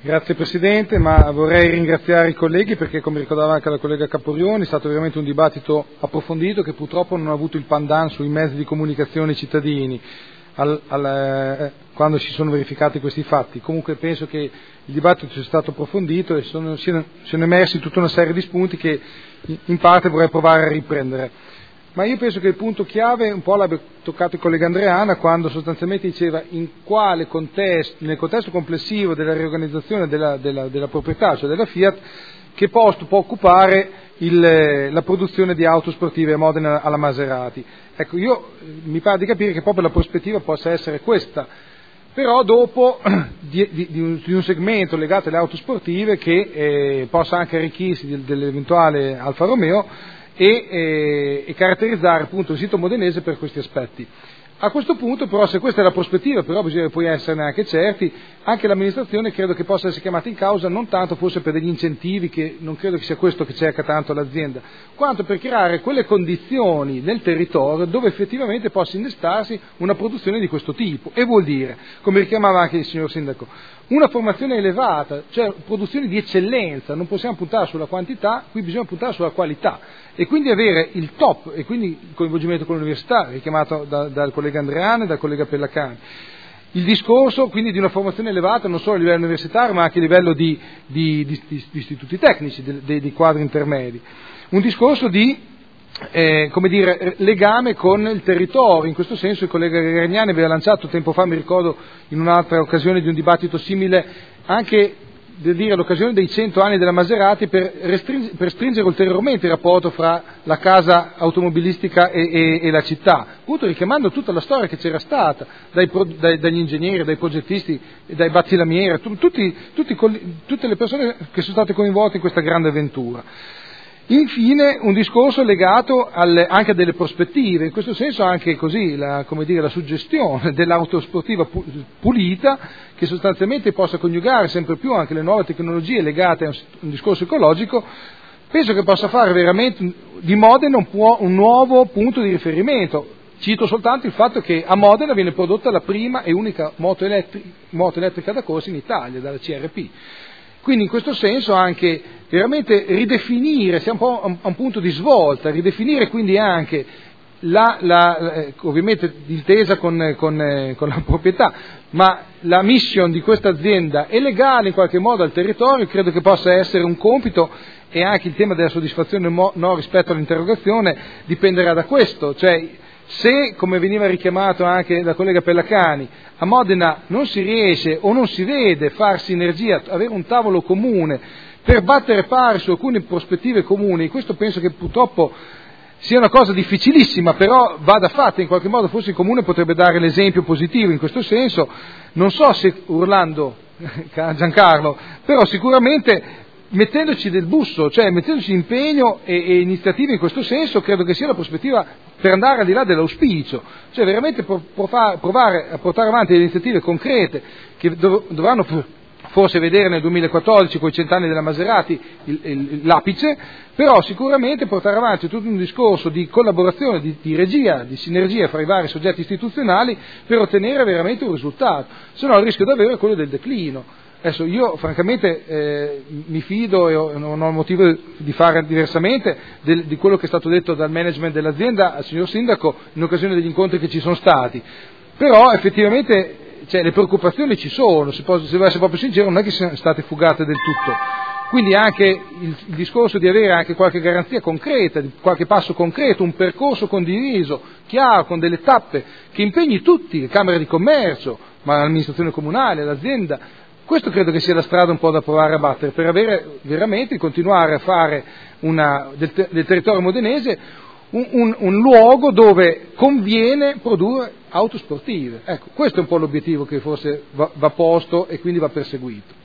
Grazie Presidente, ma vorrei ringraziare i colleghi perché, come ricordava anche la collega Caporioni, è stato veramente un dibattito approfondito che purtroppo non ha avuto il pandan sui mezzi di comunicazione cittadini quando si sono verificati questi fatti. Comunque penso che il dibattito sia stato approfondito e siano emersi tutta una serie di spunti che in parte vorrei provare a riprendere. Ma io penso che il punto chiave un po' l'abbia toccato il collega Andreana quando sostanzialmente diceva in quale contesto, nel contesto complessivo della riorganizzazione della proprietà, cioè della Fiat, che posto può occupare la produzione di auto sportive a Modena alla Maserati. Ecco, mi pare di capire che proprio la prospettiva possa essere questa, però dopo di un segmento legato alle auto sportive che possa anche arricchirsi dell'eventuale Alfa Romeo e caratterizzare appunto il sito modenese per questi aspetti. A questo punto però, se questa è la prospettiva, però bisogna poi esserne anche certi, anche l'amministrazione credo che possa essere chiamata in causa non tanto forse per degli incentivi, che non credo che sia questo che cerca tanto l'azienda, quanto per creare quelle condizioni nel territorio dove effettivamente possa innestarsi una produzione di questo tipo, e vuol dire, come richiamava anche il signor Sindaco, una formazione elevata, cioè produzioni di eccellenza. Non possiamo puntare sulla quantità, qui bisogna puntare sulla qualità e quindi avere il top, e quindi il coinvolgimento con l'università, richiamato dal collega Andreani e dal collega Pellacani. Il discorso quindi di una formazione elevata non solo a livello universitario ma anche a livello di istituti tecnici, di quadri intermedi. Un discorso di legame con il territorio. In questo senso il collega Gragnani aveva lanciato tempo fa, mi ricordo in un'altra occasione di un dibattito simile, anche l'occasione dei 100 anni della Maserati per stringere ulteriormente il rapporto fra la casa automobilistica e la città, appunto richiamando tutta la storia che c'era stata dagli ingegneri, dai progettisti, dai battilamieri, tutte le persone che sono state coinvolte in questa grande avventura. Infine un discorso legato anche a delle prospettive, in questo senso anche così la suggestione dell'auto sportiva pulita, che sostanzialmente possa coniugare sempre più anche le nuove tecnologie legate a un discorso ecologico, penso che possa fare veramente di Modena un nuovo punto di riferimento. Cito soltanto il fatto che a Modena viene prodotta la prima e unica moto elettrica da corsa in Italia, dalla CRP. Quindi in questo senso anche veramente ridefinire, siamo un po' a un punto di svolta, ridefinire quindi anche ovviamente d'intesa con la proprietà, ma la mission di questa azienda è legale in qualche modo al territorio, credo che possa essere un compito, e anche il tema della soddisfazione no rispetto all'interrogazione dipenderà da questo, cioè se, come veniva richiamato anche dal collega Pellacani, a Modena non si riesce o non si vede far sinergia, avere un tavolo comune per battere pari su alcune prospettive comuni, questo penso che purtroppo sia una cosa difficilissima, però vada fatta in qualche modo, forse il comune potrebbe dare l'esempio positivo in questo senso, non so se urlando Giancarlo, però sicuramente mettendoci del busso, cioè mettendoci impegno e iniziative in questo senso, credo che sia la prospettiva per andare al di là dell'auspicio, cioè veramente provare a portare avanti delle iniziative concrete che dovranno forse vedere nel 2014 con i 100 anni della Maserati l'apice, però sicuramente portare avanti tutto un discorso di collaborazione, di regia, di sinergia fra i vari soggetti istituzionali per ottenere veramente un risultato, se no il rischio davvero è quello del declino. Adesso io francamente mi fido e non ho motivo di fare diversamente di quello che è stato detto dal management dell'azienda al signor Sindaco in occasione degli incontri che ci sono stati, però effettivamente le preoccupazioni ci sono, se devo essere proprio sincero non è che siano state fugate del tutto, quindi anche il discorso di avere anche qualche garanzia concreta, qualche passo concreto, un percorso condiviso, chiaro, con delle tappe che impegni tutti, le Camere di Commercio, ma l'amministrazione comunale, l'azienda. Questo credo che sia la strada un po' da provare a battere per avere veramente continuare a fare del territorio modenese un luogo dove conviene produrre auto sportive. Ecco, questo è un po' l'obiettivo che forse va posto e quindi va perseguito.